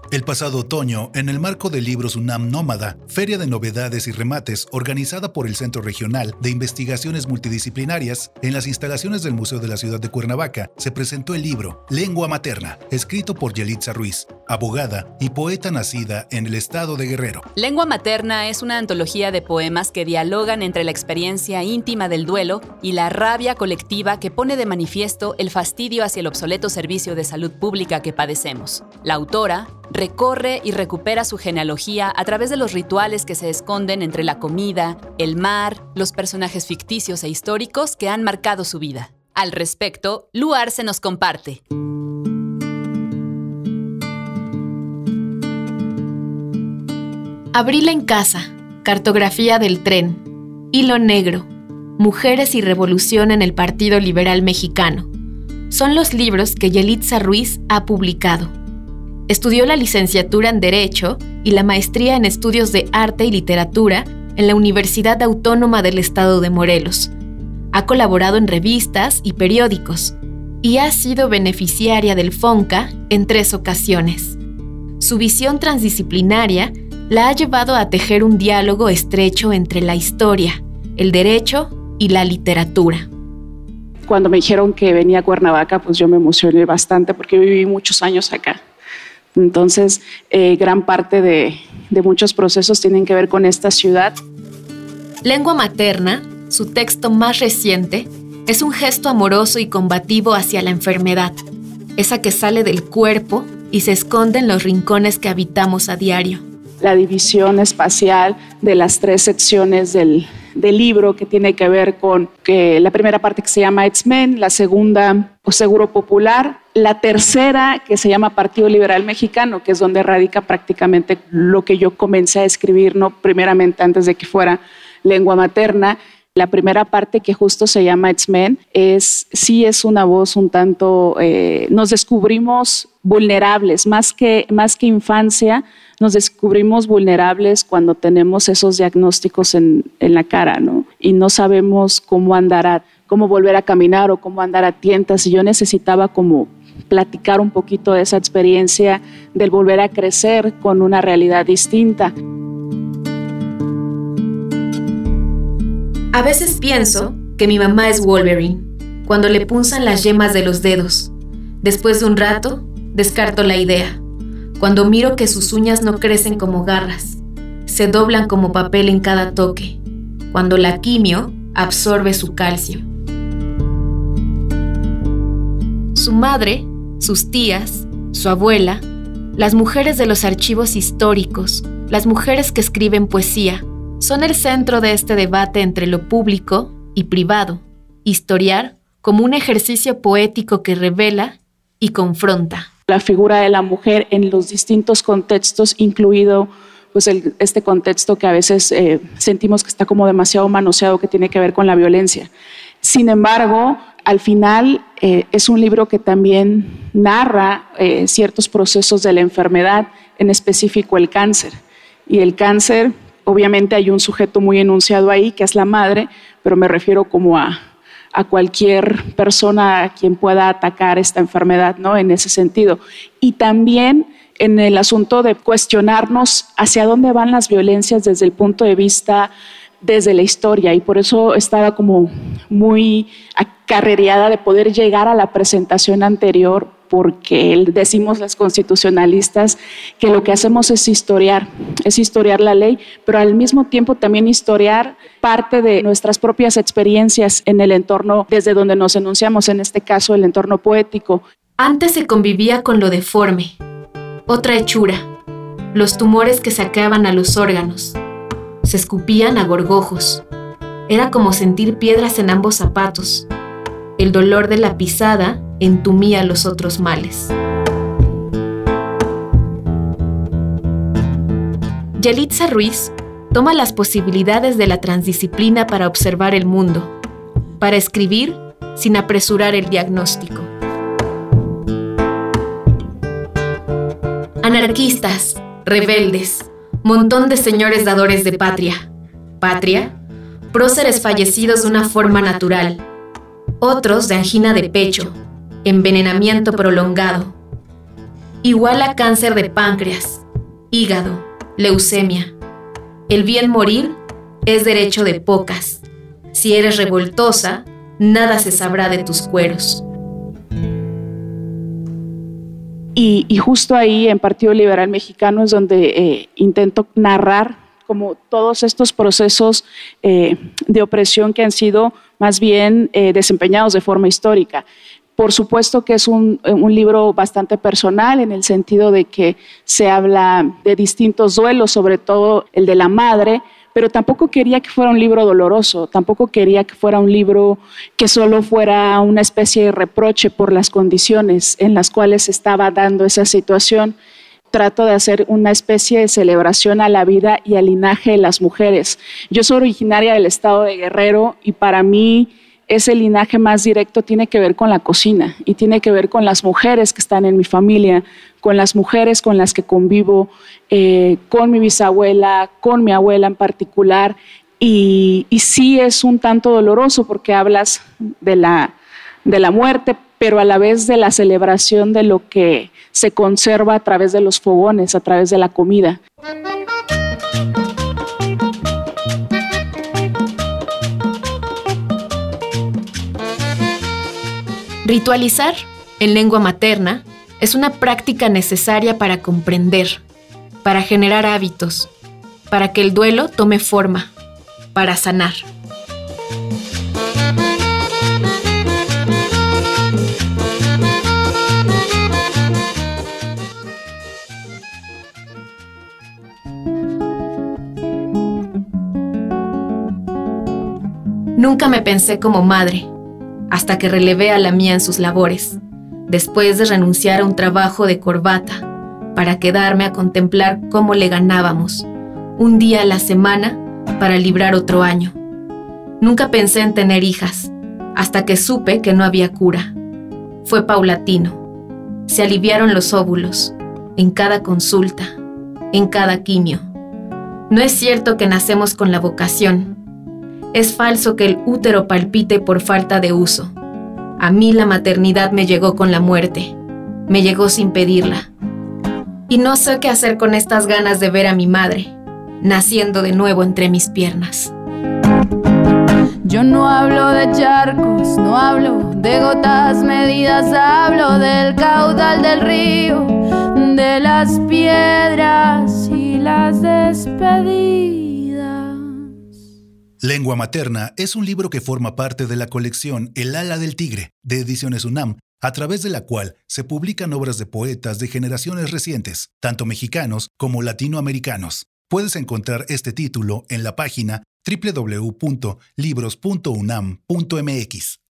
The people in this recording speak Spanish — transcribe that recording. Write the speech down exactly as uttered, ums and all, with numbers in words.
El pasado otoño, en el marco de Libros UNAM Nómada, Feria de Novedades y Remates, organizada por el Centro Regional de Investigaciones Multidisciplinarias, en las instalaciones del Museo de la Ciudad de Cuernavaca, se presentó el libro Lengua Materna, escrito por Yelitza Ruiz, abogada y poeta nacida en el estado de Guerrero. Lengua Materna es una antología de poemas que dialogan entre la experiencia íntima del duelo y la rabia colectiva que pone de manifiesto el fastidio hacia el obsoleto servicio de salud pública que padecemos. La autora recorre y recupera su genealogía a través de los rituales que se esconden entre la comida, el mar, los personajes ficticios e históricos que han marcado su vida. Al respecto, Lu Arce nos comparte. Abril en casa, cartografía del tren, Hilo negro, mujeres y revolución en el Partido Liberal Mexicano. Son los libros que Yelitza Ruiz ha publicado. Estudió la licenciatura en Derecho y la maestría en Estudios de Arte y Literatura en la Universidad Autónoma del Estado de Morelos. Ha colaborado en revistas y periódicos y ha sido beneficiaria del FONCA en tres ocasiones. Su visión transdisciplinaria la ha llevado a tejer un diálogo estrecho entre la historia, el derecho y la literatura. Cuando me dijeron que venía a Cuernavaca, pues yo me emocioné bastante porque viví muchos años acá. Entonces, eh, gran parte de, de muchos procesos tienen que ver con esta ciudad. Lengua Materna, su texto más reciente, es un gesto amoroso y combativo hacia la enfermedad, esa que sale del cuerpo y se esconde en los rincones que habitamos a diario. La división espacial de las tres secciones del, del libro que tiene que ver con que la primera parte que se llama X-Men, la segunda o Seguro Popular, la tercera que se llama Partido Liberal Mexicano, que es donde radica prácticamente lo que yo comencé a escribir, no primeramente antes de que fuera Lengua Materna. La primera parte, que justo se llama X-Men, es, sí es una voz un tanto, eh, nos descubrimos vulnerables, más que, más que infancia, nos descubrimos vulnerables cuando tenemos esos diagnósticos en, en la cara, ¿no? Y no sabemos cómo andar, a, cómo volver a caminar o cómo andar a tientas. Y yo necesitaba como platicar un poquito de esa experiencia del volver a crecer con una realidad distinta. A veces pienso que mi mamá es Wolverine, cuando le punzan las yemas de los dedos. Después de un rato, descarto la idea. Cuando miro que sus uñas no crecen como garras, se doblan como papel en cada toque. Cuando la quimio absorbe su calcio. Su madre, sus tías, su abuela, las mujeres de los archivos históricos, las mujeres que escriben poesía, son el centro de este debate entre lo público y privado. Historiar como un ejercicio poético que revela y confronta. La figura de la mujer en los distintos contextos, incluido pues el, este contexto que a veces eh, sentimos que está como demasiado manoseado, que tiene que ver con la violencia. Sin embargo, al final eh, es un libro que también narra eh, ciertos procesos de la enfermedad, en específico el cáncer. Y el cáncer, obviamente hay un sujeto muy enunciado ahí, que es la madre, pero me refiero como a, a cualquier persona a quien pueda atacar esta enfermedad, ¿no? En ese sentido. Y también en el asunto de cuestionarnos hacia dónde van las violencias desde el punto de vista, desde la historia, y por eso estaba como muy acarrereada de poder llegar a la presentación anterior, porque decimos las constitucionalistas que lo que hacemos es historiar, es historiar la ley, pero al mismo tiempo también historiar parte de nuestras propias experiencias en el entorno desde donde nos enunciamos, en este caso el entorno poético. Antes se convivía con lo deforme, otra hechura, los tumores que saqueaban a los órganos, se escupían a gorgojos, era como sentir piedras en ambos zapatos, el dolor de la pisada entumía los otros males. Yelitza Ruiz toma las posibilidades de la transdisciplina para observar el mundo, para escribir sin apresurar el diagnóstico. Anarquistas, rebeldes, montón de señores dadores de patria. Patria, próceres fallecidos de una forma natural, otros de angina de pecho, envenenamiento prolongado. igual a cáncer de páncreas, hígado, leucemia. El bien morir es derecho de pocas. Si eres revoltosa, nada se sabrá de tus cueros. Y, y justo ahí en Partido Liberal Mexicano es donde eh, intento narrar como todos estos procesos eh, de opresión que han sido más bien eh, desempeñados de forma histórica. Por supuesto que es un, un libro bastante personal en el sentido de que se habla de distintos duelos, sobre todo el de la madre, pero tampoco quería que fuera un libro doloroso, tampoco quería que fuera un libro que solo fuera una especie de reproche por las condiciones en las cuales se estaba dando esa situación. Trato de hacer una especie de celebración a la vida y al linaje de las mujeres. Yo soy originaria del estado de Guerrero y para mí ese linaje más directo tiene que ver con la cocina y tiene que ver con las mujeres que están en mi familia, con las mujeres con las que convivo, eh, con mi bisabuela, con mi abuela en particular. Y, y sí es un tanto doloroso porque hablas de la, de la muerte, pero a la vez de la celebración de lo que se conserva a través de los fogones, a través de la comida. Ritualizar en lengua materna es una práctica necesaria para comprender, para generar hábitos, para que el duelo tome forma, para sanar. Nunca me pensé como madre, hasta que relevé a la mía en sus labores, después de renunciar a un trabajo de corbata, para quedarme a contemplar cómo le ganábamos, un día a la semana, para librar otro año. Nunca pensé en tener hijas, hasta que supe que no había cura. Fue paulatino. Se aliviaron los óvulos, en cada consulta, en cada quimio. No es cierto que nacemos con la vocación. Es falso que el útero palpite por falta de uso. A mí la maternidad me llegó con la muerte. Me llegó sin pedirla. Y no sé qué hacer con estas ganas de ver a mi madre, naciendo de nuevo entre mis piernas. Yo no hablo de charcos, no hablo de gotas medidas, hablo del caudal del río, de las piedras y las despedidas. Lengua Materna es un libro que forma parte de la colección El ala del tigre, de Ediciones UNAM, a través de la cual se publican obras de poetas de generaciones recientes, tanto mexicanos como latinoamericanos. Puedes encontrar este título en la página doble u doble u doble u punto libros punto unam punto m x.